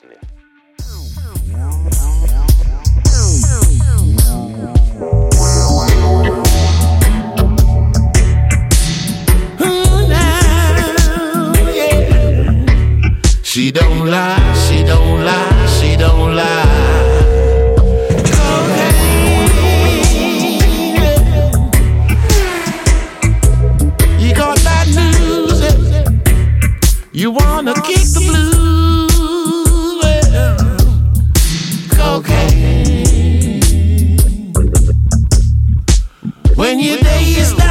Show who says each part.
Speaker 1: listening.
Speaker 2: She don't lie, she don't lie, she don't lie. Cocaine. You got bad news. You wanna kick the blues. Cocaine. When your day is done.